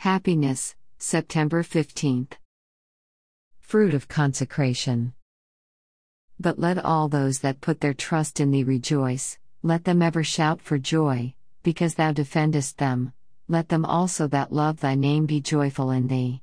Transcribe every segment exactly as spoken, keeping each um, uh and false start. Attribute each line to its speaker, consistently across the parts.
Speaker 1: Happiness, September fifteenth. Fruit of consecration. But let all those that put their trust in thee rejoice, let them ever shout for joy, because thou defendest them, let them also that love thy name be joyful in thee.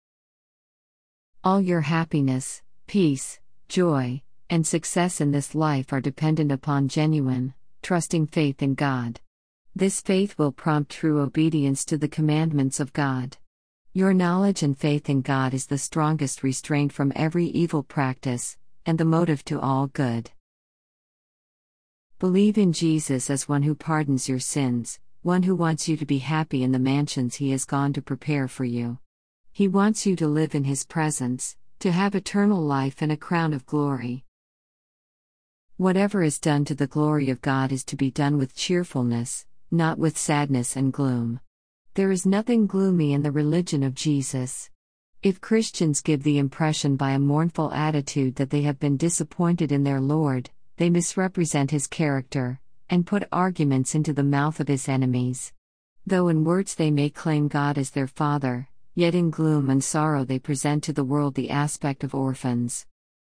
Speaker 1: All your happiness, peace, joy, and success in this life are dependent upon genuine, trusting faith in God. This faith will prompt true obedience to the commandments of God. Your knowledge and faith in God is the strongest restraint from every evil practice, and the motive to all good. Believe in Jesus as one who pardons your sins, one who wants you to be happy in the mansions He has gone to prepare for you. He wants you to live in His presence, to have eternal life and a crown of glory. Whatever is done to the glory of God is to be done with cheerfulness, not with sadness and gloom. There is nothing gloomy in the religion of Jesus. If Christians give the impression by a mournful attitude that they have been disappointed in their Lord, they misrepresent His character, and put arguments into the mouth of His enemies. Though in words they may claim God as their Father, yet in gloom and sorrow they present to the world the aspect of orphans.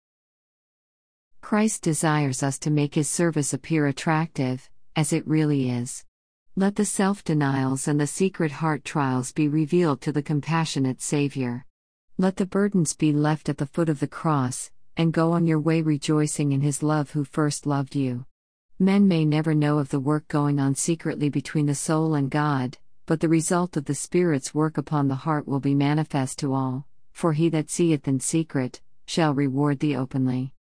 Speaker 1: Christ desires us to make His service appear attractive, as it really is. Let the self-denials and the secret heart trials be revealed to the compassionate Savior. Let the burdens be left at the foot of the cross, and go on your way rejoicing in His love who first loved you. Men may never know of the work going on secretly between the soul and God, but the result of the Spirit's work upon the heart will be manifest to all, for He that seeth in secret, shall reward thee openly.